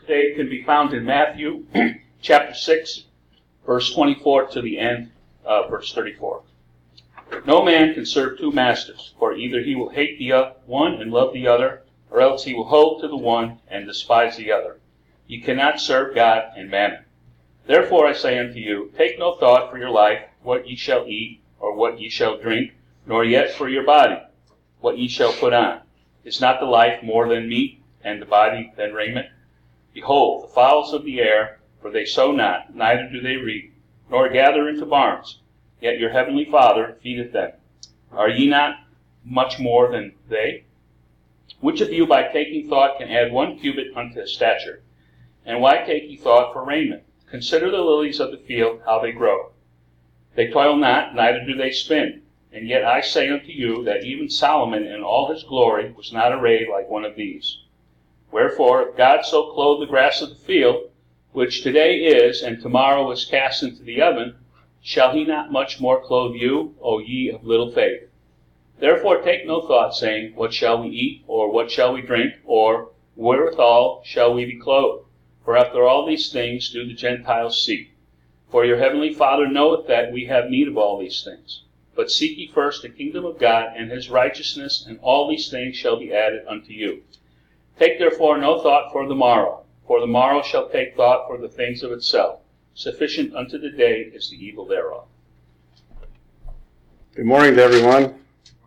today can be found in Matthew chapter 6, verse 24 to the end, verse 34. No man can serve two masters, for either he will hate the one and love the other, or else he will hold to the one and despise the other. You cannot serve God and mammon. Therefore I say unto you, take no thought for your life, what ye shall eat, or what ye shall drink, nor yet for your body, what ye shall put on. Is not the life more than meat, and the body than raiment? Behold, the fowls of the air, for they sow not, neither do they reap, nor gather into barns, yet your heavenly Father feedeth them. Are ye not much more than they? Which of you by taking thought can add 1 cubit unto his stature? And why take ye thought for raiment? Consider the lilies of the field, how they grow. They toil not, neither do they spin. And yet I say unto you that even Solomon in all his glory was not arrayed like one of these. Wherefore, if God so clothe the grass of the field, which today is, and tomorrow is cast into the oven, shall he not much more clothe you, O ye of little faith? Therefore take no thought, saying, what shall we eat, or what shall we drink, or wherewithal shall we be clothed? For after all these things do the Gentiles seek. For your heavenly Father knoweth that we have need of all these things. But seek ye first the kingdom of God and his righteousness, and all these things shall be added unto you. Take therefore no thought for the morrow shall take thought for the things of itself. Sufficient unto the day is the evil thereof. Good morning to everyone.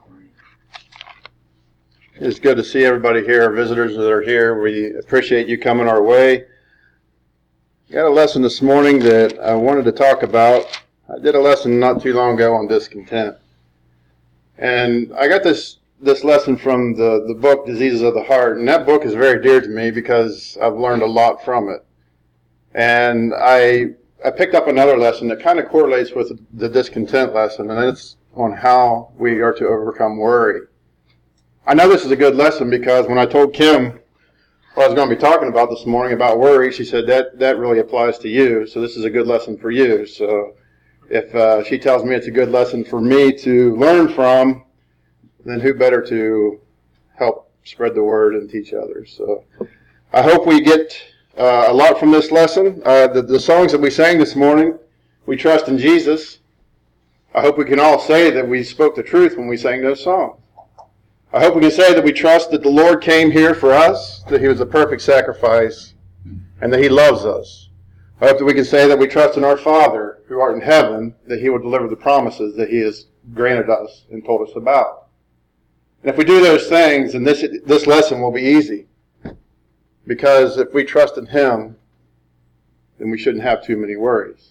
It's good to see everybody here, our visitors that are here. We appreciate you coming our way. I got a lesson this morning that I wanted to talk about. I did a lesson not too long ago on discontent. And I got this lesson from the book Diseases of the Heart, and that book is very dear to me because I've learned a lot from it. And I picked up another lesson that kind of correlates with the discontent lesson, and it's on how we are to overcome worry. I know this is a good lesson because when I told Kim what I was going to be talking about this morning about worry, she said that really applies to you, so this is a good lesson for you. So if she tells me it's a good lesson for me to learn from, then who better to help spread the word and teach others. So I hope we get a lot from this lesson. The songs that we sang this morning, We Trust in Jesus. I hope we can all say that we spoke the truth when we sang those songs. I hope we can say that we trust that the Lord came here for us, that he was a perfect sacrifice, and that he loves us. I hope that we can say that we trust in our Father, who art in heaven, that he will deliver the promises that he has granted us and told us about. And if we do those things, then this lesson will be easy. Because if we trust in him, then we shouldn't have too many worries.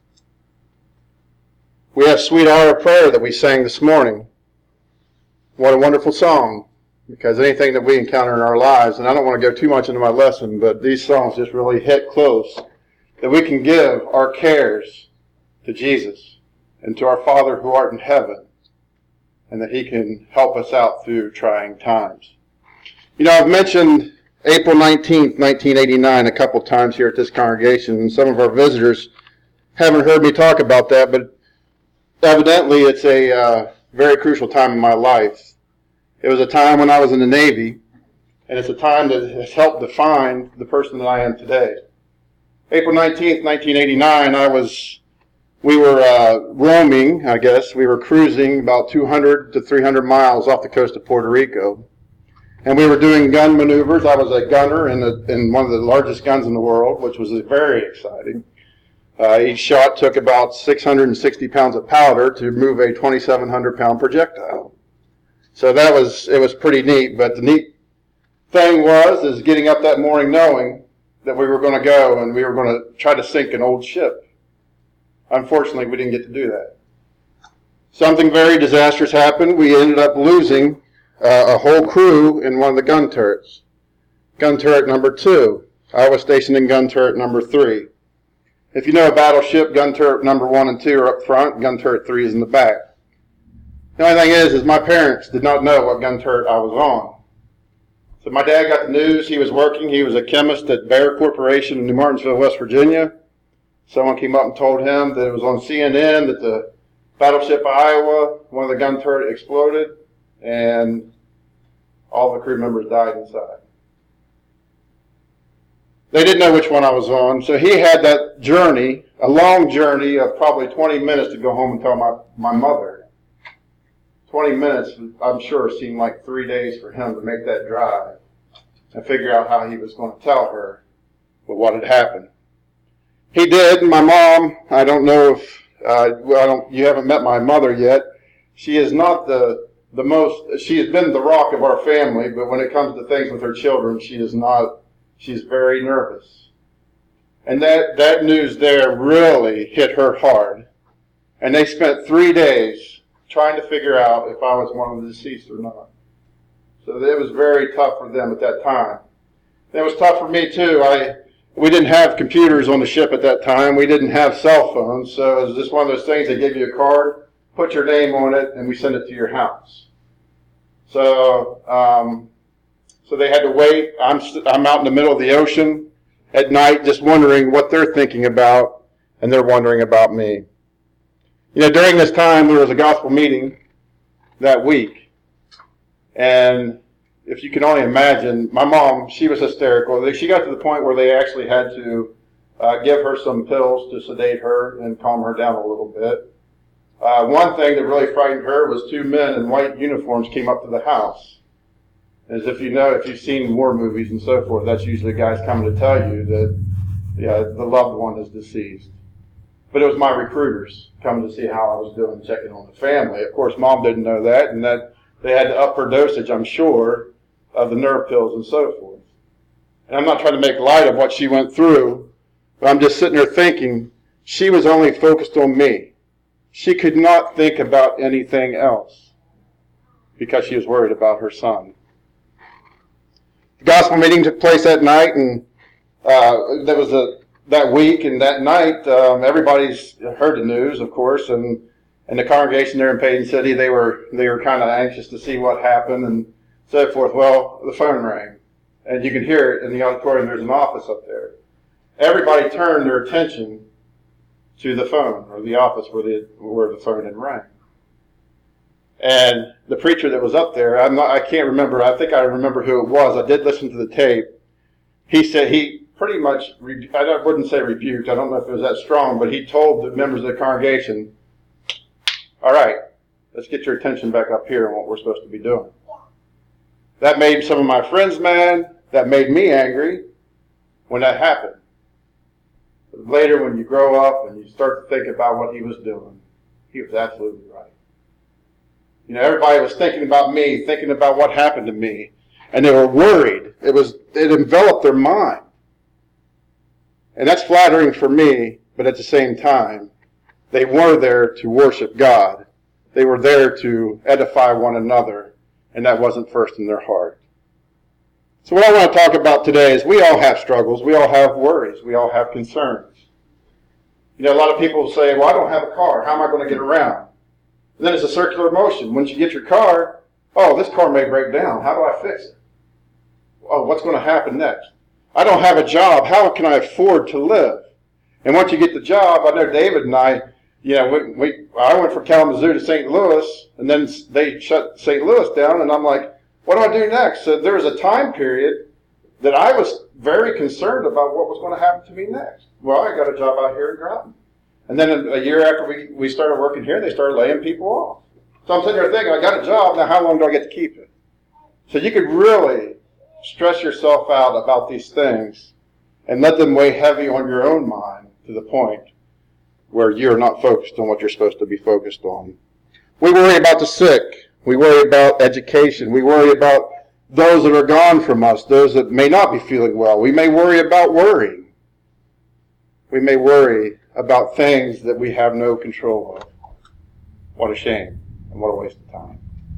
We have Sweet Hour of Prayer that we sang this morning. What a wonderful song. Because anything that we encounter in our lives, and I don't want to go too much into my lesson, but these songs just really hit close, that we can give our cares to Jesus and to our Father who art in heaven, and that he can help us out through trying times. You know, I've mentioned April 19th, 1989 a couple times here at this congregation, and some of our visitors haven't heard me talk about that, but evidently it's a very crucial time in my life. It was a time when I was in the Navy, and it's a time that has helped define the person that I am today. April 19th, 1989, we were roaming, I guess. We were cruising about 200 to 300 miles off the coast of Puerto Rico. And we were doing gun maneuvers. I was a gunner in one of the largest guns in the world, which was very exciting. Each shot took about 660 pounds of powder to move a 2,700-pound projectile. So it was pretty neat. But the neat thing is getting up that morning knowing that we were going to go and we were going to try to sink an old ship. Unfortunately, we didn't get to do that. Something very disastrous happened. We ended up losing a whole crew in one of the gun turrets. Gun turret number 2. I was stationed in gun turret number 3. If you know a battleship, gun turret number 1 and 2 are up front, gun turret 3 is in the back. The only thing is my parents did not know what gun turret I was on. So my dad got the news. He was working. He was a chemist at Bayer Corporation in New Martinsville, West Virginia. Someone came up and told him that it was on CNN that the battleship Iowa, one of the gun turret exploded, and all the crew members died inside. They didn't know which one I was on, so he had that journey, a long journey of probably 20 minutes to go home and tell my mother. 20 minutes, I'm sure, seemed like 3 days for him to make that drive and figure out how he was going to tell her what had happened. He did. My mom, I don't know if, you haven't met my mother yet. She is not the most, she has been the rock of our family, but when it comes to things with her children, she is not, she's very nervous. And that news there really hit her hard. And they spent 3 days trying to figure out if I was one of the deceased or not. So it was very tough for them at that time. It was tough for me too. We didn't have computers on the ship at that time. We didn't have cell phones. So it was just one of those things. They give you a card, put your name on it, and we send it to your house. So they had to wait. I'm out in the middle of the ocean at night just wondering what they're thinking about, and they're wondering about me. You know, during this time, there was a gospel meeting that week. And if you can only imagine, my mom, she was hysterical. She got to the point where they actually had to give her some pills to sedate her and calm her down a little bit. One thing that really frightened her was 2 men in white uniforms came up to the house. As if you know, if you've seen war movies and so forth, that's usually guys coming to tell you that the loved one is deceased. But it was my recruiters coming to see how I was doing, checking on the family. Of course, Mom didn't know that, and that they had to up her dosage, I'm sure, of the nerve pills and so forth. And I'm not trying to make light of what she went through, but I'm just sitting there thinking she was only focused on me. She could not think about anything else because she was worried about her son. The gospel meeting took place that night, and that week and that night, everybody's heard the news, of course, and the congregation there in Payton City, they were kind of anxious to see what happened and so forth. Well, the phone rang, and you can hear it in the auditorium. There's an office up there. Everybody turned their attention to the phone, or the office where the phone had rang. And the preacher that was up there, I can't remember. I think I remember who it was. I did listen to the tape. He said he pretty much, I wouldn't say rebuked, I don't know if it was that strong, but he told the members of the congregation, all right, let's get your attention back up here on what we're supposed to be doing. That made some of my friends mad. That made me angry when that happened. But later, when you grow up and you start to think about what he was doing, he was absolutely right. You know, everybody was thinking about me, thinking about what happened to me, and they were worried. It enveloped their mind. And that's flattering for me, but at the same time, they were there to worship God. They were there to edify one another, and that wasn't first in their heart. So what I want to talk about today is we all have struggles. We all have worries. We all have concerns. You know, a lot of people say, well, I don't have a car. How am I going to get around? And then it's a circular motion. Once you get your car, oh, this car may break down. How do I fix it? Oh, what's going to happen next? I don't have a job. How can I afford to live? And once you get the job, I know David and I, I went from Kalamazoo to St. Louis, and then they shut St. Louis down, and I'm like, what do I do next? So there was a time period that I was very concerned about what was going to happen to me next. Well, I got a job out here in Groton. And then a year after we started working here, they started laying people off. So I'm sitting there thinking, I got a job, now how long do I get to keep it? So you could really stress yourself out about these things and let them weigh heavy on your own mind to the point where you're not focused on what you're supposed to be focused on. We worry about the sick. We worry about education. We worry about those that are gone from us, those that may not be feeling well. We may worry about worrying. We may worry about things that we have no control of. What a shame and what a waste of time.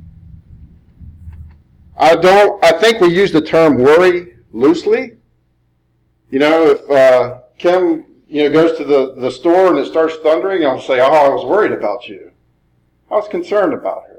I think we use the term worry loosely. You know, if Kim, goes to the store and it starts thundering, I'll say, oh, I was worried about you. I was concerned about her.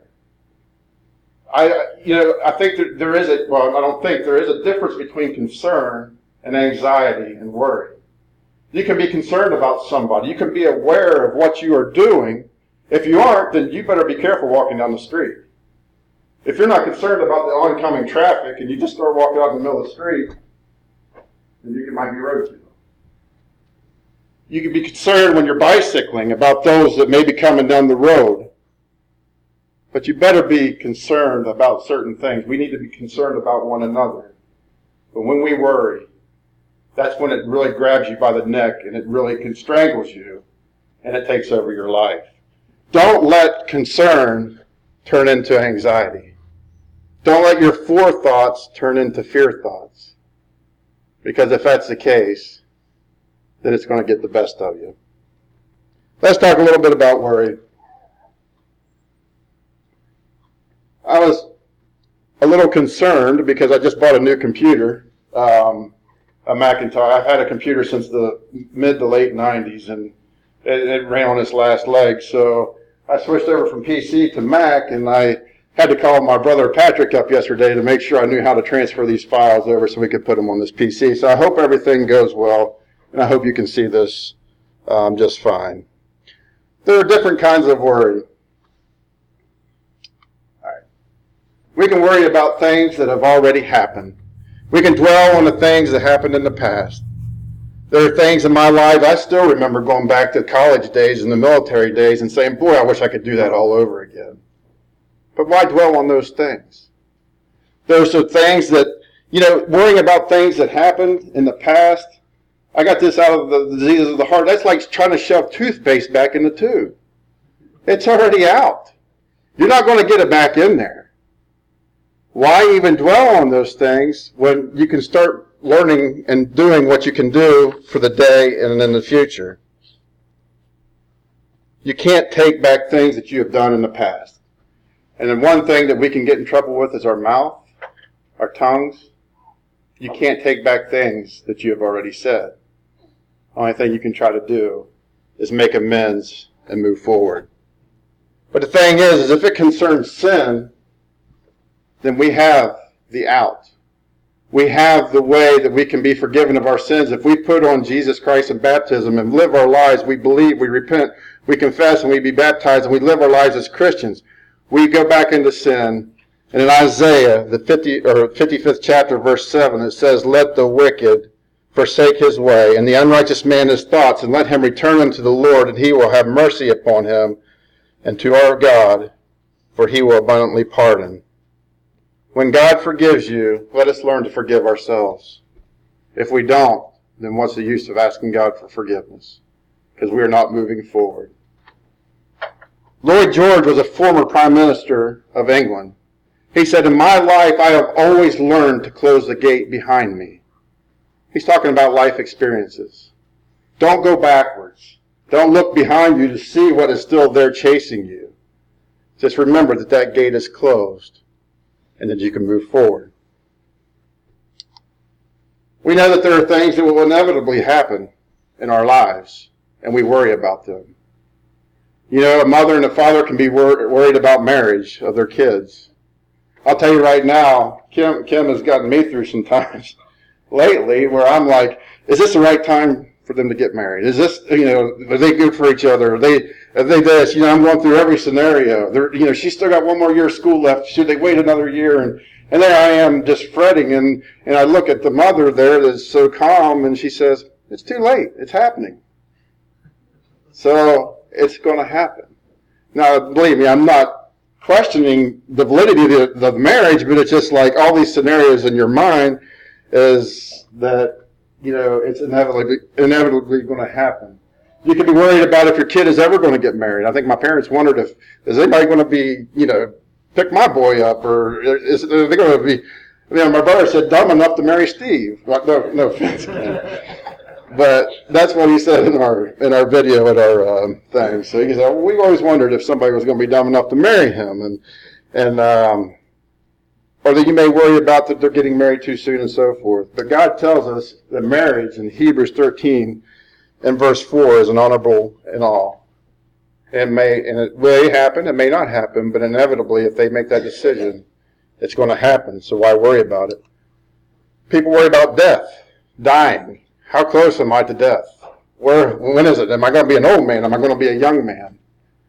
I think that there is I don't think there is a difference between concern and anxiety and worry. You can be concerned about somebody. You can be aware of what you are doing. If you aren't, then you better be careful walking down the street. If you're not concerned about the oncoming traffic and you just start walking out in the middle of the street, and you might be road to them. You can be concerned when you're bicycling about those that may be coming down the road. But you better be concerned about certain things. We need to be concerned about one another. But when we worry, that's when it really grabs you by the neck and it really strangles you and it takes over your life. Don't let concern turn into anxiety. Don't let your forethoughts turn into fear thoughts. Because if that's the case, then it's going to get the best of you. Let's talk a little bit about worry. I was a little concerned because I just bought a new computer, a Macintosh. I've had a computer since the mid to late 90s, and it ran on its last leg. So I switched over from PC to Mac, and I had to call my brother Patrick up yesterday to make sure I knew how to transfer these files over so we could put them on this PC. So I hope everything goes well, and I hope you can see this just fine. There are different kinds of worry. All right. We can worry about things that have already happened. We can dwell on the things that happened in the past. There are things in my life, I still remember going back to college days and the military days and saying, boy, I wish I could do that all over again. But why dwell on those things? Those are things that, worrying about things that happened in the past. I got this out of the diseases of the heart. That's like trying to shove toothpaste back in the tube. It's already out. You're not going to get it back in there. Why even dwell on those things when you can start learning and doing what you can do for the day and in the future? You can't take back things that you have done in the past. And then one thing that we can get in trouble with is our mouth, our tongues. You can't take back things that you have already said. The only thing you can try to do is make amends and move forward. But the thing is if it concerns sin, then we have the out. We have the way that we can be forgiven of our sins. If we put on Jesus Christ in baptism and live our lives, we believe, we repent, we confess, and we be baptized, and we live our lives as Christians, we go back into sin. And in Isaiah, the 55th chapter, verse 7, it says, let the wicked forsake his way, and the unrighteous man his thoughts, and let him return unto the Lord, and he will have mercy upon him, and to our God, for he will abundantly pardon. When God forgives you, let us learn to forgive ourselves. If we don't, then what's the use of asking God for forgiveness? Because we are not moving forward. Lloyd George was a former Prime Minister of England. He said, in my life, I have always learned to close the gate behind me. He's talking about life experiences. Don't go backwards. Don't look behind you to see what is still there chasing you. Just remember that that gate is closed and that you can move forward. We know that there are things that will inevitably happen in our lives, and we worry about them. A mother and a father can be worried about marriage of their kids. I'll tell you right now, Kim has gotten me through some times lately where I'm like, is this the right time for them to get married? Is this, are they good for each other? Are they this? I'm going through every scenario. She's still got one more year of school left. Should they wait another year? And there I am just fretting. And I look at the mother there that's so calm, and she says, it's too late. It's happening. So it's going to happen. Now, believe me, I'm not questioning the validity of the marriage, but it's just like all these scenarios in your mind is that, it's inevitably going to happen. You can be worried about if your kid is ever going to get married. I think my parents wondered is anybody going to be, pick my boy up, or are they going to be, my brother said dumb enough to marry Steve. No offense. But that's what he said in our video at our thing. So he said, well, we've always wondered if somebody was going to be dumb enough to marry him, or that you may worry about that they're getting married too soon and so forth. But God tells us that marriage in Hebrews 13 and verse 4 is an honorable in all. And it may happen, it may not happen, but inevitably if they make that decision, it's going to happen. So why worry about it? People worry about death, dying. How close am I to death? When is it? Am I going to be an old man? Am I going to be a young man?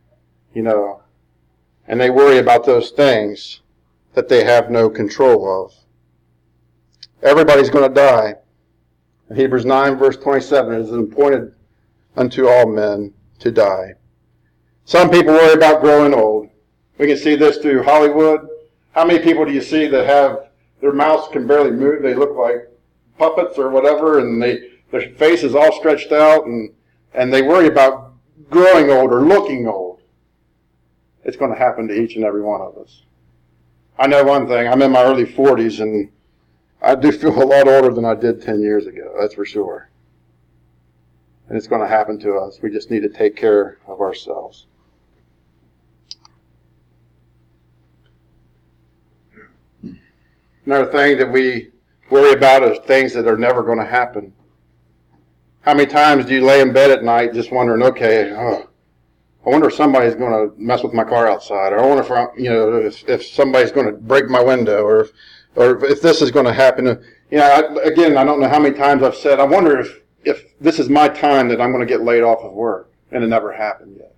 And they worry about those things that they have no control of. Everybody's going to die. In Hebrews 9, verse 27, it is appointed unto all men to die. Some people worry about growing old. We can see this through Hollywood. How many people do you see that have their mouths can barely move? They look like puppets or whatever, and their face is all stretched out, and they worry about growing old or looking old. It's going to happen to each and every one of us. I know one thing. I'm in my early 40s, and I do feel a lot older than I did 10 years ago. That's for sure. And it's going to happen to us. We just need to take care of ourselves. Another thing that we worry about is things that are never going to happen. How many times do you lay in bed at night just wondering, okay, I wonder if somebody's going to mess with my car outside, or I wonder if somebody's going to break my window, or if this is going to happen. I don't know how many times I've said, I wonder if this is my time that I'm going to get laid off of work, and it never happened yet.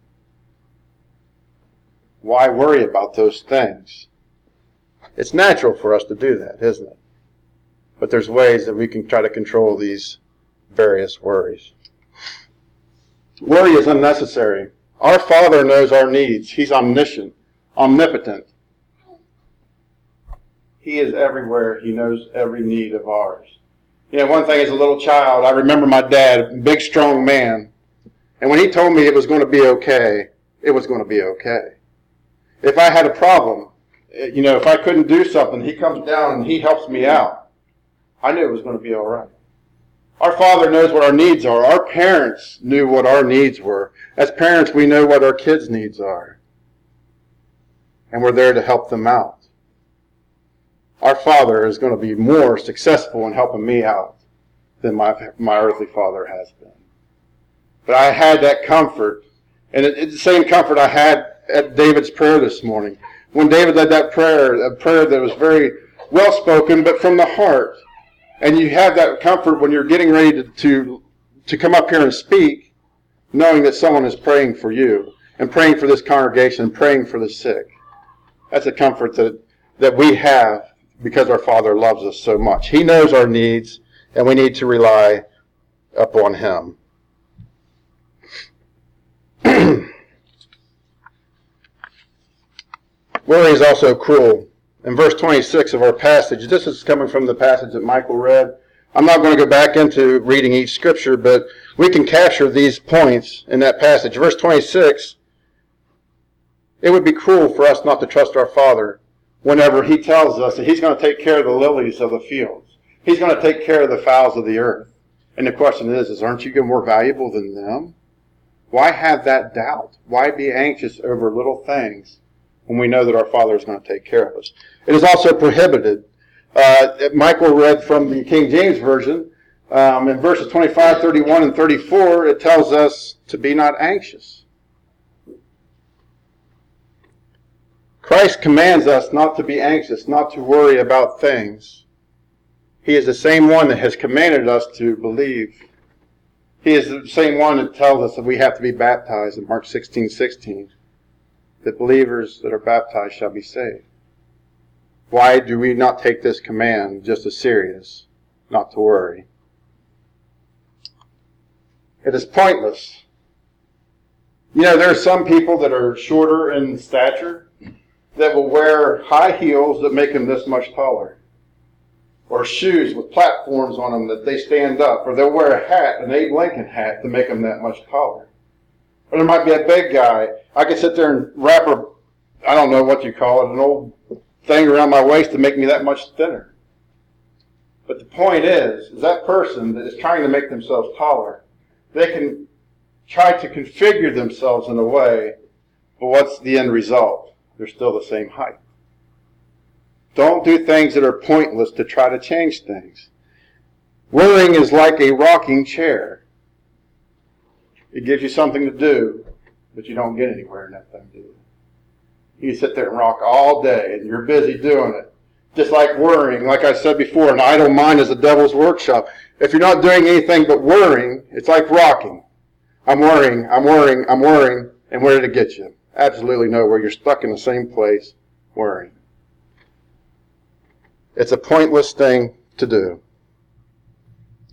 Why worry about those things? It's natural for us to do that, isn't it? But there's ways that we can try to control these various worries. Worry is unnecessary. Our Father knows our needs. He's omniscient, omnipotent. He is everywhere. He knows every need of ours. One thing as a little child, I remember my dad, a big, strong man. And when he told me it was going to be okay, it was going to be okay. If I had a problem, if I couldn't do something, he comes down and he helps me out. I knew it was going to be all right. Our Father knows what our needs are. Our parents knew what our needs were. As parents, we know what our kids' needs are. And we're there to help them out. Our Father is going to be more successful in helping me out than my earthly father has been. But I had that comfort, and it's the same comfort I had at David's prayer this morning. When David led that prayer, a prayer that was very well spoken, but from the heart. And you have that comfort when you're getting ready to come up here and speak, knowing that someone is praying for you, and praying for this congregation, and praying for the sick. That's a comfort that we have because our Father loves us so much. He knows our needs, and we need to rely upon Him. Worry is also cruel. In verse 26 of our passage, this is coming from the passage that Michael read. I'm not going to go back into reading each scripture, but we can capture these points in that passage. Verse 26, it would be cruel for us not to trust our Father whenever He tells us that He's going to take care of the lilies of the fields. He's going to take care of the fowls of the earth. And the question is aren't you more valuable than them? Why have that doubt? Why be anxious over little things when we know that our Father is going to take care of us? It is also prohibited. Michael read from the King James Version. In verses 25, 31, and 34, it tells us to be not anxious. Christ commands us not to be anxious, not to worry about things. He is the same one that has commanded us to believe. He is the same one that tells us that we have to be baptized in Mark 16:16. That believers that are baptized shall be saved. Why do we not take this command just as serious, not to worry? It is pointless. There are some people that are shorter in stature that will wear high heels that make them this much taller. Or shoes with platforms on them that they stand up. Or they'll wear a hat, an Abe Lincoln hat, to make them that much taller. Or there might be a big guy. I could sit there and wrap I don't know what you call it, an old thing around my waist to make me that much thinner. But the point is that person that is trying to make themselves taller, they can try to configure themselves in a way, but what's the end result? They're still the same height. Don't do things that are pointless to try to change things. Worrying is like a rocking chair. It gives you something to do, but you don't get anywhere in that thing, do you? You sit there and rock all day, and you're busy doing it. Just like worrying, like I said before, an idle mind is the devil's workshop. If you're not doing anything but worrying, it's like rocking. I'm worrying, and where did it get you? Absolutely nowhere. You're stuck in the same place, worrying. It's a pointless thing to do.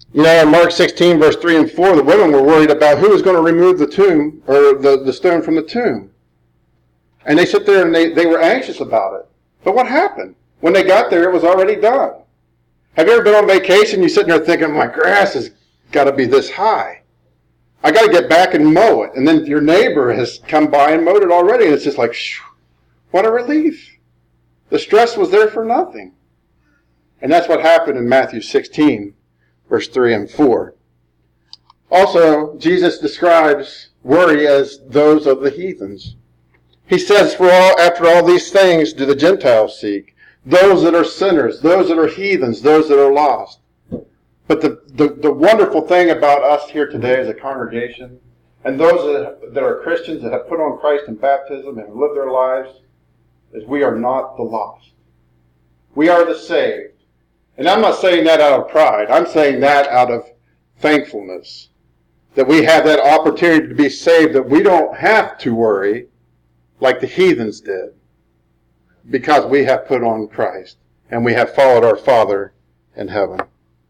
You know, in Mark 16, verse 3 and 4, the women were worried about who was going to remove the tomb, or the stone from the tomb. And they sit there and they were anxious about it. But what happened? When they got there, it was already done. Have you ever been on vacation? You're sitting there thinking, my grass has got to be this high. I got to get back and mow it. And then your neighbor has come by and mowed it already. And it's just like, shoo, what a relief. The stress was there for nothing. And that's what happened in Matthew 16, verse 3 and 4. Also, Jesus describes worry as those of the heathens. He says, after all these things do the Gentiles seek, those that are sinners, those that are heathens, those that are lost. But the wonderful thing about us here today as a congregation, and those that are Christians that have put on Christ in baptism and lived their lives, is we are not the lost. We are the saved. And I'm not saying that out of pride. I'm saying that out of thankfulness. That we have that opportunity to be saved, that we don't have to worry like the heathens did, because we have put on Christ and we have followed our Father in heaven.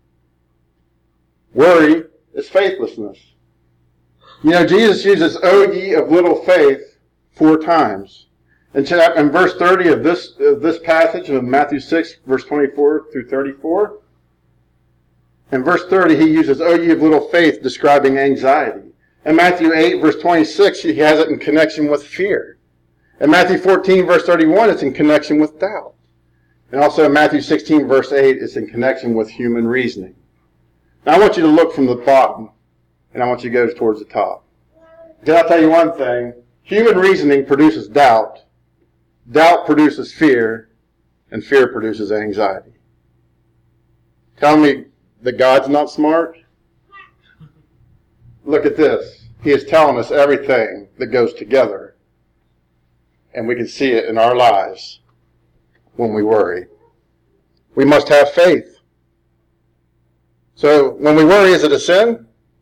Worry is faithlessness. You know, Jesus uses, "O ye of little faith," 4 times. In verse 30 of this passage of Matthew 6, verse 24 through 34, in verse 30 he uses, "O ye of little faith," describing anxiety. In Matthew 8, verse 26, he has it in connection with fear. In Matthew 14, verse 31, it's in connection with doubt. And also in Matthew 16, verse 8, it's in connection with human reasoning. Now I want you to look from the bottom, and I want you to go towards the top. Then I'll tell you one thing. Human reasoning produces doubt. Doubt produces fear, and fear produces anxiety. Tell me that God's not smart? Look at this. He is telling us everything that goes together. And we can see it in our lives when we worry. We must have faith. So when we worry, is it a sin?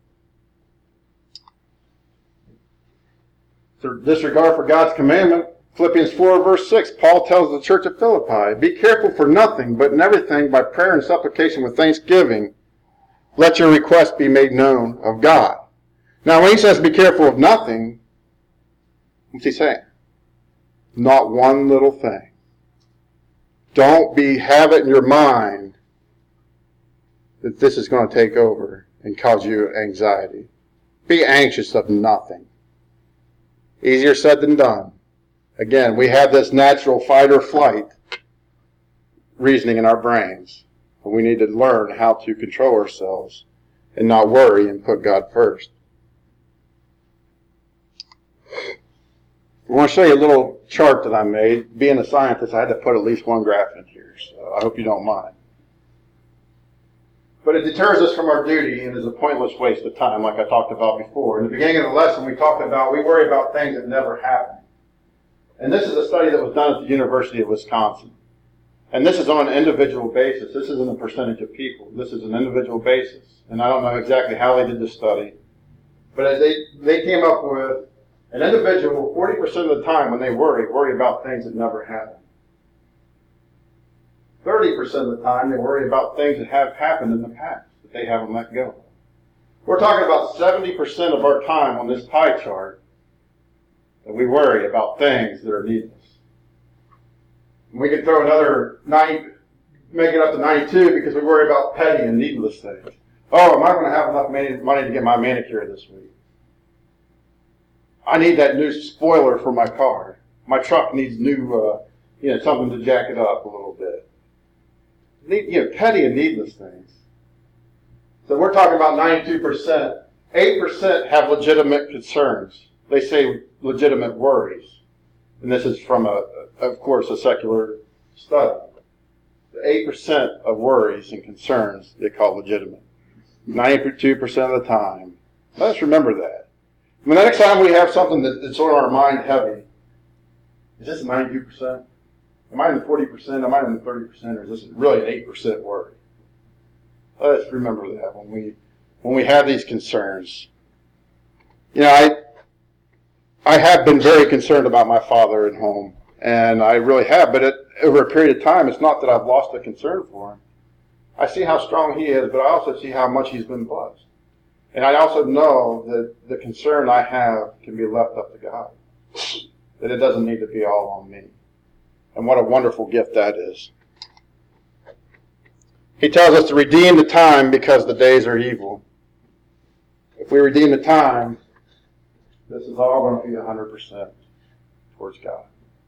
Disregard for God's commandment. Philippians 4, verse 6, Paul tells the church at Philippi, "Be careful for nothing, but in everything by prayer and supplication with thanksgiving, let your requests be made known of God." Now when he says be careful of nothing, what's he saying? Not one little thing. Don't have it in your mind that this is going to take over and cause you anxiety. Be anxious of nothing. Easier said than done. Again, we have this natural fight or flight reasoning in our brains. But we need to learn how to control ourselves and not worry and put God first. I want to show you a little chart that I made. Being a scientist, I had to put at least one graph in here, so I hope you don't mind. But it deters us from our duty and is a pointless waste of time, like I talked about before. In the beginning of the lesson, we talked about we worry about things that never happen. And this is a study that was done at the University of Wisconsin. And this is on an individual basis. This isn't a percentage of people. This is an individual basis. And I don't know exactly how they did this study. But they came up with an individual, 40% of the time when they worry about things that never happen. 30% of the time, they worry about things that have happened in the past that they haven't let go of. We're talking about 70% of our time on this pie chart that we worry about things that are needless. And we can throw another 90, make it up to 92 because we worry about petty and needless things. Oh, am I going to have enough money to get my manicure this week? I need that new spoiler for my car. My truck needs new, something to jack it up a little bit. Petty and needless things. So we're talking about 92%. 8% have legitimate concerns. They say legitimate worries. And this is from, of course, a secular study. The 8% of worries and concerns they call legitimate. 92% of the time. Let's remember that. When the next time we have something that's on our mind heavy, is this 92%? Am I in the 40%? Am I in the 30%? Or is this really an 8% worry? Let's remember that when we have these concerns. I have been very concerned about my father at home, and I really have. But over a period of time, it's not that I've lost a concern for him. I see how strong he is, but I also see how much he's been blessed. And I also know that the concern I have can be left up to God. That it doesn't need to be all on me. And what a wonderful gift that is. He tells us to redeem the time because the days are evil. If we redeem the time, this is all going to be 100% towards God.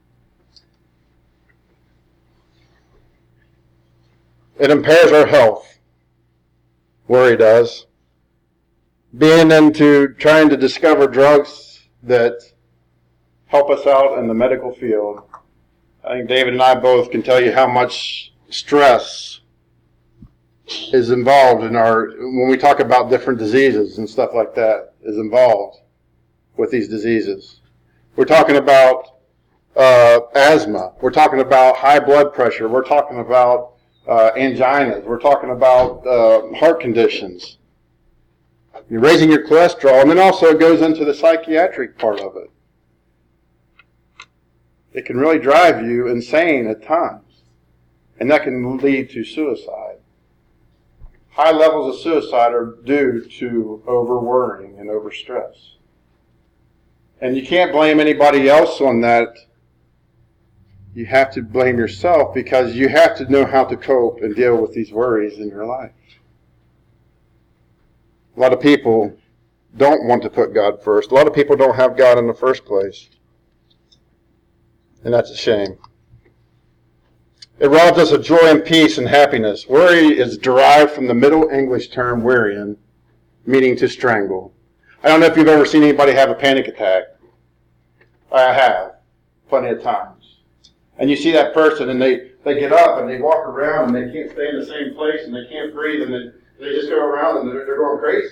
It impairs our health. Worry does. Being into trying to discover drugs that help us out in the medical field. I think David and I both can tell you how much stress is involved in when we talk about different diseases and stuff like that, is involved with these diseases. We're talking about asthma. We're talking about high blood pressure. We're talking about anginas. We're talking about heart conditions. You're raising your cholesterol, and then also it goes into the psychiatric part of it. It can really drive you insane at times, and that can lead to suicide. High levels of suicide are due to over-worrying and over-stress. And you can't blame anybody else on that. You have to blame yourself, because you have to know how to cope and deal with these worries in your life. A lot of people don't want to put God first. A lot of people don't have God in the first place. And that's a shame. It robs us of joy and peace and happiness. Worry is derived from the Middle English term wearian, meaning to strangle. I don't know if you've ever seen anybody have a panic attack. I have, plenty of times. And you see that person, and they get up and they walk around, and they can't stay in the same place, and they can't breathe, and they just go around and they're going crazy.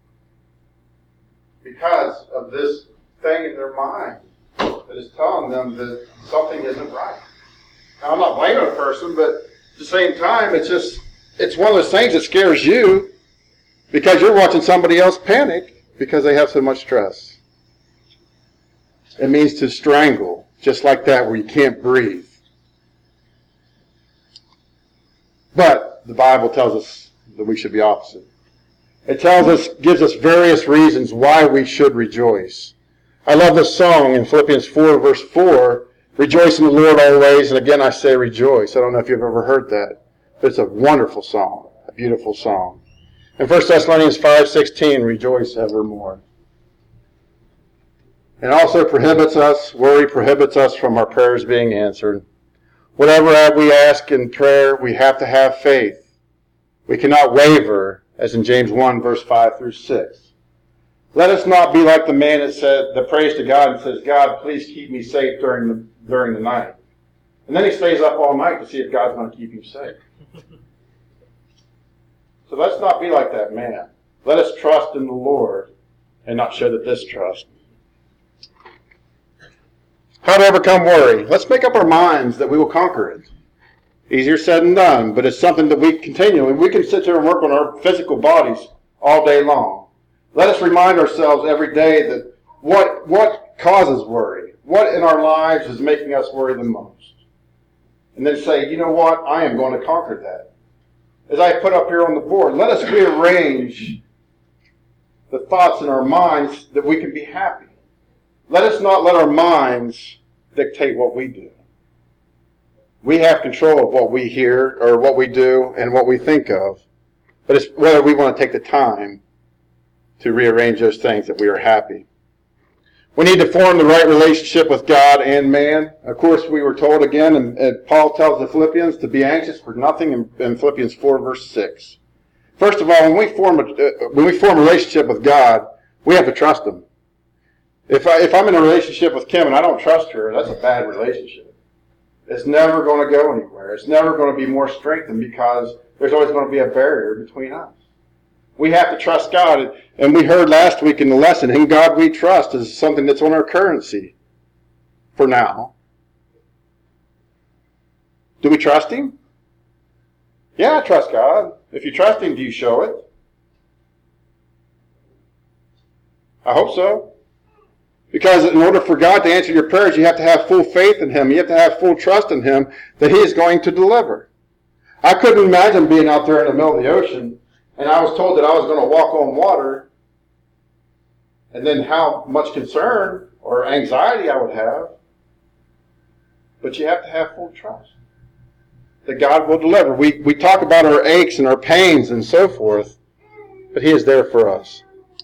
Because of this thing in their mind that is telling them that something isn't right. Now, I'm not blaming a person, but at the same time, it's one of those things that scares you because you're watching somebody else panic because they have so much stress. It means to strangle, just like that, where you can't breathe. But the Bible tells us that we should be opposite. It gives us various reasons why we should rejoice. I love this song in Philippians 4, verse 4. Rejoice in the Lord always, and again I say rejoice. I don't know if you've ever heard that, but it's a wonderful song, a beautiful song. In 1 Thessalonians 5:16, rejoice evermore. It also worry prohibits us from our prayers being answered. Whatever we ask in prayer, we have to have faith. We cannot waver, as in James 1, verse 5 through 6. Let us not be like the man that prays to God and says, God, please keep me safe during the night. And then he stays up all night to see if God's going to keep him safe. So let's not be like that man. Let us trust in the Lord and not show the distrust. How to overcome worry? Let's make up our minds that we will conquer it. Easier said than done, but it's something that we can sit there and work on our physical bodies all day long. Let us remind ourselves every day that what causes worry? What in our lives is making us worry the most? And then say, you know what? I am going to conquer that. As I put up here on the board, let us rearrange the thoughts in our minds that we can be happy. Let us not let our minds dictate what we do. We have control of what we hear or what we do and what we think of. But it's whether we want to take the time to rearrange those things that we are happy. We need to form the right relationship with God and man. Of course, we were told again, and Paul tells the Philippians to be anxious for nothing in Philippians 4, verse 6. First of all, when we form a relationship with God, we have to trust Him. If I'm in a relationship with Kim and I don't trust her, that's a bad relationship. It's never going to go anywhere. It's never going to be more strengthened because there's always going to be a barrier between us. We have to trust God. And we heard last week in the lesson, in God we trust is something that's on our currency for now. Do we trust Him? Yeah, I trust God. If you trust Him, do you show it? I hope so. Because in order for God to answer your prayers, you have to have full faith in Him. You have to have full trust in Him that He is going to deliver. I couldn't imagine being out there in the middle of the ocean and I was told that I was going to walk on water, and then how much concern or anxiety I would have. But you have to have full trust that God will deliver. We talk about our aches and our pains and so forth, but He is there for us.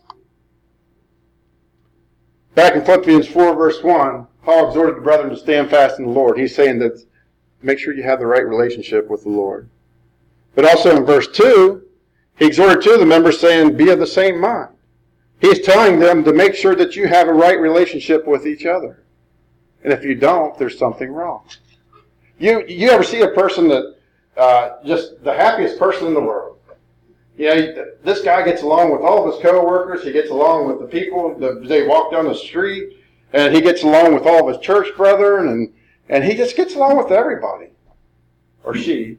Back in Philippians 4, verse 1, Paul exhorted the brethren to stand fast in the Lord. He's saying that make sure you have the right relationship with the Lord. But also in verse 2, he exhorted two of the members saying, be of the same mind. He's telling them to make sure that you have a right relationship with each other. And if you don't, there's something wrong. You ever see a person that, just the happiest person in the world? You know, this guy gets along with all of his co-workers. He gets along with the people that they walk down the street. And he gets along with all of his church brethren. And he just gets along with everybody. Or she.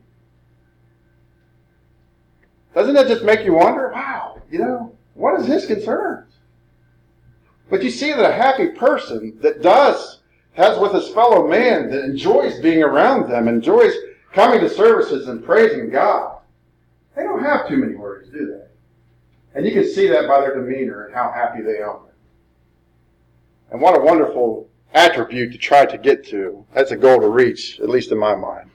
Doesn't that just make you wonder, wow, what is his concerns? But you see that a happy person that has with his fellow man, that enjoys being around them, enjoys coming to services and praising God, they don't have too many worries, do they? And you can see that by their demeanor and how happy they are. And what a wonderful attribute to try to get to. That's a goal to reach, at least in my mind.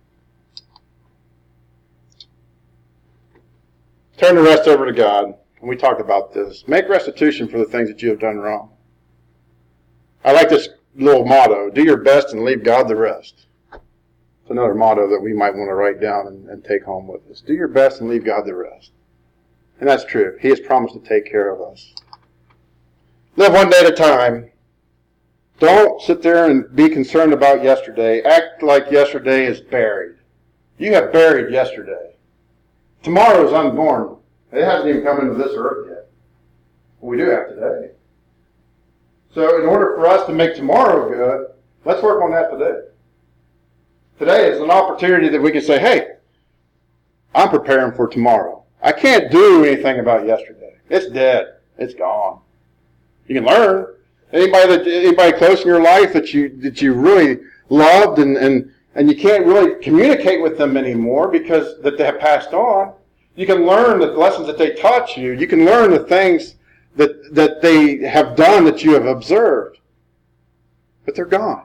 Turn the rest over to God. And we talked about this. Make restitution for the things that you have done wrong. I like this little motto. Do your best and leave God the rest. It's another motto that we might want to write down and take home with us. Do your best and leave God the rest. And that's true. He has promised to take care of us. Live one day at a time. Don't sit there and be concerned about yesterday. Act like yesterday is buried. You have buried yesterday. Tomorrow is unborn. It hasn't even come into this earth yet. We do have today. So in order for us to make tomorrow good, let's work on that today. Today is an opportunity that we can say, hey, I'm preparing for tomorrow. I can't do anything about yesterday. It's dead. It's gone. You can learn. Anybody close in your life that you really loved and you can't really communicate with them anymore because that they have passed on. You can learn the lessons that they taught you. You can learn the things that they have done that you have observed. But they're gone.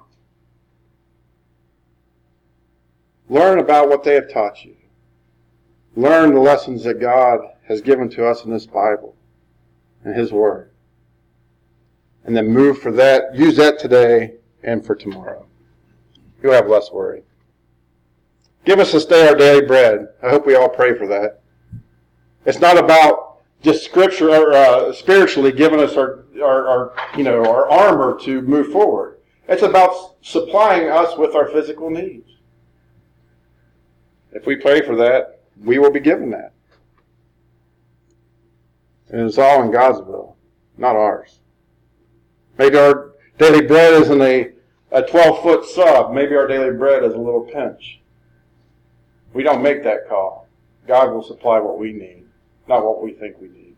Learn about what they have taught you. Learn the lessons that God has given to us in this Bible and His Word. And then move for that. Use that today and for tomorrow. You'll have less worry. Give us this day our daily bread. I hope we all pray for that. It's not about just Scripture or spiritually giving us our armor to move forward. It's about supplying us with our physical needs. If we pray for that, we will be given that. And it's all in God's will, not ours. Maybe our daily bread isn't a 12-foot sub. Maybe our daily bread is a little pinch. We don't make that call. God will supply what we need, not what we think we need.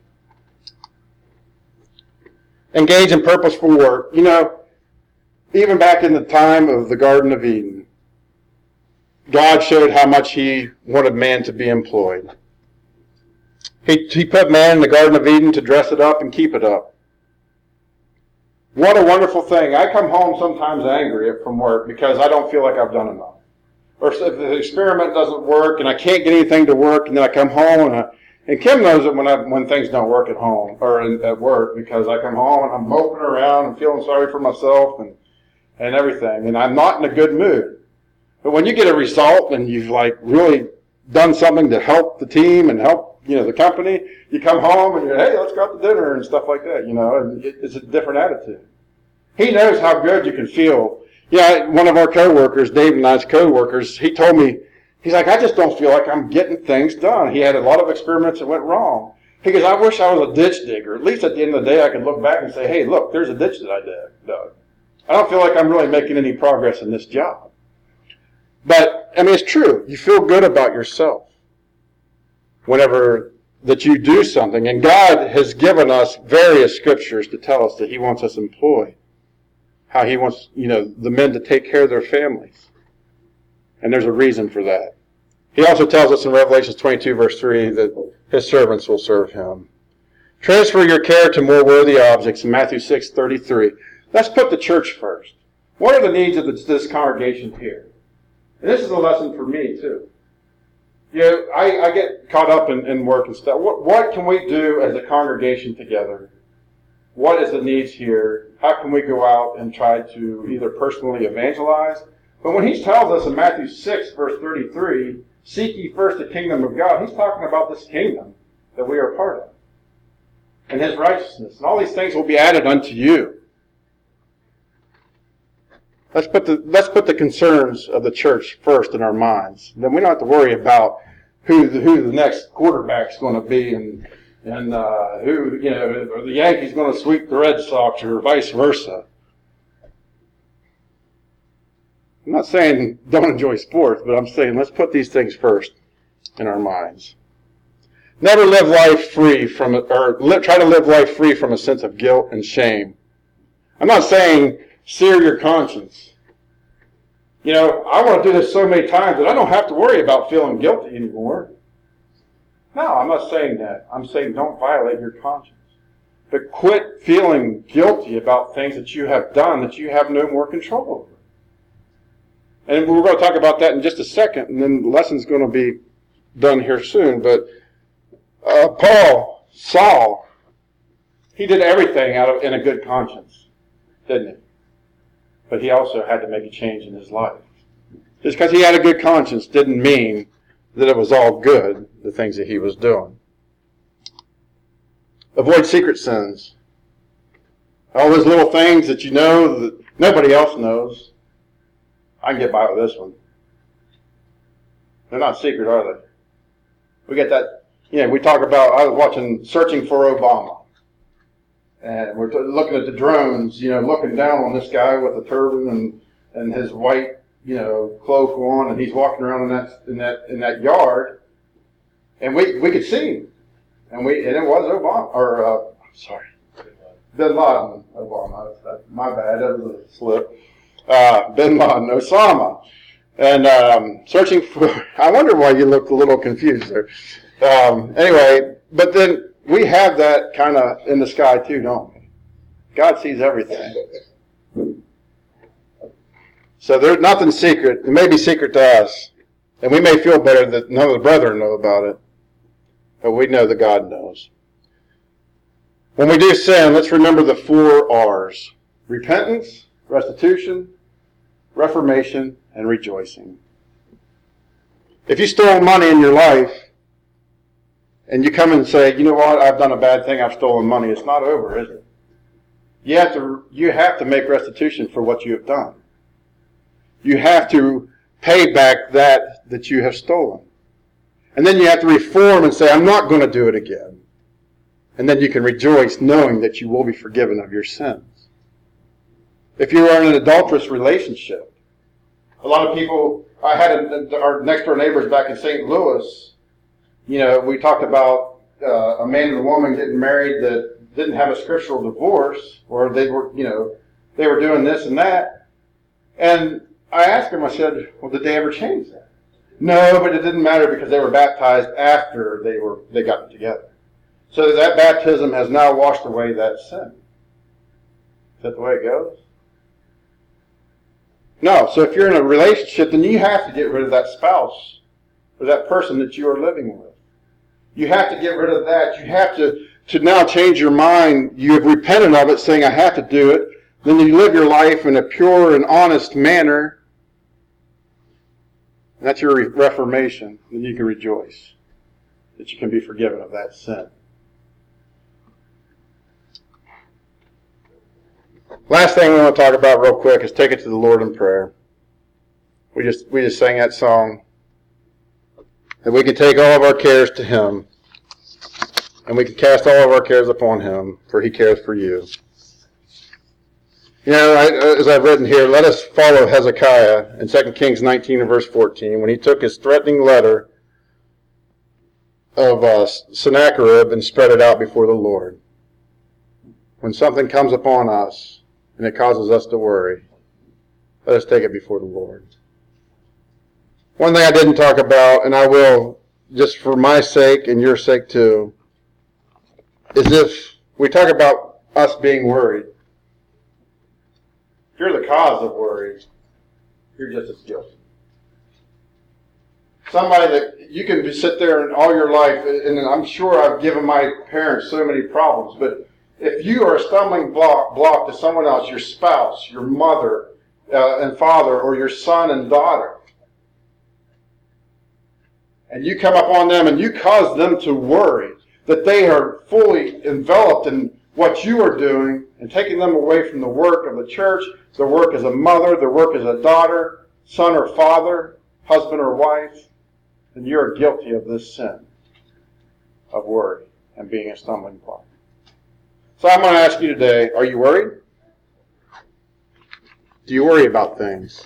Engage in purposeful work. Even back in the time of the Garden of Eden, God showed how much He wanted man to be employed. He put man in the Garden of Eden to dress it up and keep it up. What a wonderful thing. I come home sometimes angry from work because I don't feel like I've done enough. Or if the experiment doesn't work and I can't get anything to work, and then I come home and Kim knows it when things don't work at home or at work, because I come home and I'm moping around and feeling sorry for myself and everything, and I'm not in a good mood. But when you get a result and you've really done something to help the team and help the company, you come home and you're, hey, let's go out to dinner and stuff like that, and it's a different attitude. He knows how good you can feel. Yeah, one of our co-workers, Dave and I's co-workers, he told me, he's like, I just don't feel like I'm getting things done. He had a lot of experiments that went wrong. He goes, I wish I was a ditch digger. At least at the end of the day, I could look back and say, hey, look, there's a ditch that I dug. I don't feel like I'm really making any progress in this job. But, it's true. You feel good about yourself whenever that you do something. And God has given us various scriptures to tell us that He wants us employed. How He wants, the men to take care of their families. And there's a reason for that. He also tells us in Revelation 22, verse 3, that his servants will serve him. Transfer your care to more worthy objects in Matthew 6:33. Let's put the church first. What are the needs of this congregation here? And this is a lesson for me, too. You know, I get caught up in work and stuff. What can we do as a congregation together? What is the needs here? How can we go out and try to either personally evangelize? But when he tells us in Matthew 6, verse 33, seek ye first the kingdom of God, he's talking about this kingdom that we are part of. And his righteousness. And all these things will be added unto you. Let's put the concerns of the church first in our minds. Then we don't have to worry about who the next quarterback's going to be and who, you know, are the Yankees going to sweep the Red Sox or vice versa. I'm not saying don't enjoy sports, but I'm saying let's put these things first in our minds. Never live life free from, try to live life free from a sense of guilt and shame. I'm not saying sear your conscience. You know, I want to do this so many times that I don't have to worry about feeling guilty anymore. No, I'm not saying that. I'm saying don't violate your conscience. But quit feeling guilty about things that you have done that you have no more control over. And we're going to talk about that in just a second, and then the lesson's going to be done here soon. But Saul, he did everything in a good conscience, didn't he? But he also had to make a change in his life. Just because he had a good conscience didn't mean that it was all good, the things that he was doing. Avoid secret sins. All those little things that you know that nobody else knows. I can get by with this one. They're not secret, are they? We get that, you know, we talk about, I was watching Searching for Obama. And we're looking at the drones, you know, looking down on this guy with a turban and his white, you know, cloak on, and he's walking around in that yard, and we could see him, and it was Obama, or Bin Laden. Obama. My bad, that was a slip. Bin Laden, Osama, and searching for. I wonder why you looked a little confused there. Anyway, but then. We have that kind of in the sky too, don't we? God sees everything. So there's nothing secret. It may be secret to us. And we may feel better that none of the brethren know about it. But we know that God knows. When we do sin, let's remember the 4 R's. Repentance, restitution, reformation, and rejoicing. If you stole money in your life, and you come and say, you know what, I've done a bad thing, I've stolen money. It's not over, is it? You have to make restitution for what you have done. You have to pay back that you have stolen. And then you have to reform and say, I'm not going to do it again. And then you can rejoice knowing that you will be forgiven of your sins. If you are in an adulterous relationship, a lot of people, I had our next door neighbors back in St. Louis. You know, we talked about a man and a woman getting married that didn't have a scriptural divorce, or they were doing this and that. And I asked them, I said, well, did they ever change that? No, but it didn't matter because they were baptized after they got together. So that baptism has now washed away that sin. Is that the way it goes? No. So if you're in a relationship, then you have to get rid of that spouse or that person that you are living with. You have to get rid of that. You have to now change your mind. You have repented of it, saying, I have to do it. Then you live your life in a pure and honest manner. That's your reformation. Then you can rejoice that you can be forgiven of that sin. Last thing we want to talk about real quick is take it to the Lord in prayer. We just sang that song. That we can take all of our cares to Him. And we can cast all of our cares upon Him, for He cares for you. You know, as I've written here, let us follow Hezekiah in 2 Kings 19 and verse 14, when he took his threatening letter of Sennacherib and spread it out before the Lord. When something comes upon us and it causes us to worry, let us take it before the Lord. One thing I didn't talk about, and I will just for my sake and your sake too, is if we talk about us being worried, if you're the cause of worry, you're just as guilty. Somebody that you can sit there and all your life, and I'm sure I've given my parents so many problems, but if you are a stumbling block to someone else, your spouse, your mother and father, or your son and daughter, and you come up on them and you cause them to worry that they are fully enveloped in what you are doing and taking them away from the work of the church, their work as a mother, their work as a daughter, son or father, husband or wife, then you're guilty of this sin of worry and being a stumbling block. So I'm going to ask you today, are you worried? Do you worry about things?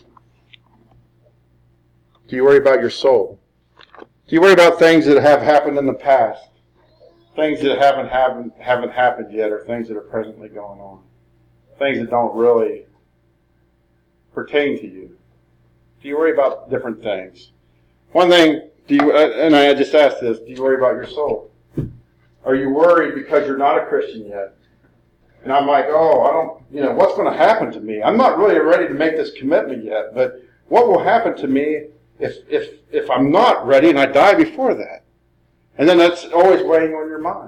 Do you worry about your soul? Do you worry about things that have happened in the past? Things that haven't happened yet, or things that are presently going on? Things that don't really pertain to you? Do you worry about different things? One thing, and I just asked this, do you worry about your soul? Are you worried because you're not a Christian yet? And I'm like, what's going to happen to me? I'm not really ready to make this commitment yet, but what will happen to me if I'm not ready and I die before that? And then that's always weighing on your mind.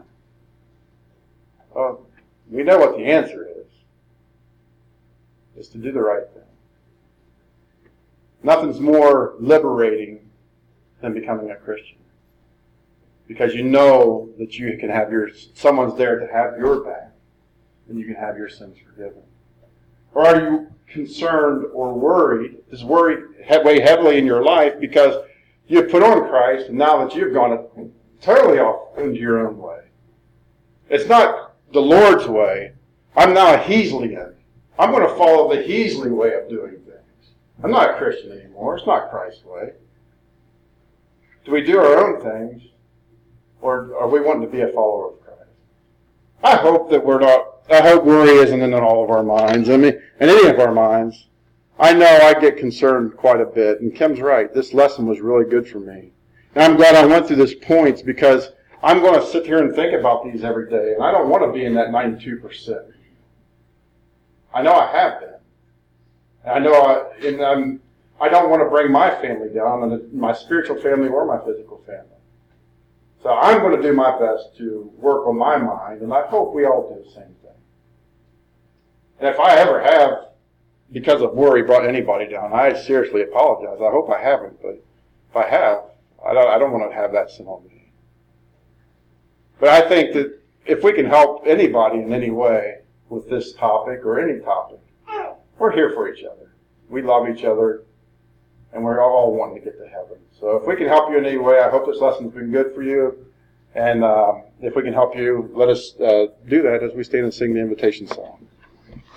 We know what the answer is. It's to do the right thing. Nothing's more liberating than becoming a Christian. Because you know that you can have someone's there to have your back, and you can have your sins forgiven. Or are you concerned or worried? Does worry weigh heavily in your life because you've put on Christ, and now that you've gone totally off into your own way? It's not the Lord's way. I'm now a Heasleyan. I'm going to follow the Heasley way of doing things. I'm not a Christian anymore. It's not Christ's way. Do we do our own things, or are we wanting to be a follower of Christ? I hope that we're not. I hope worry isn't in all of our minds. I mean, in any of our minds. I know I get concerned quite a bit, and Kim's right. This lesson was really good for me. And I'm glad I went through these points because I'm going to sit here and think about these every day, and I don't want to be in that 92%. I know I have been. I know I don't want to bring my family down, my spiritual family or my physical family. So I'm going to do my best to work on my mind, and I hope we all do the same thing. And if I ever have, because of worry, brought anybody down, I seriously apologize. I hope I haven't, but if I have, I don't want to have that sin on me. But I think that if we can help anybody in any way with this topic or any topic, we're here for each other. We love each other, and we're all wanting to get to heaven. So if we can help you in any way, I hope this lesson's been good for you. And if we can help you, let us do that as we stand and sing the invitation song.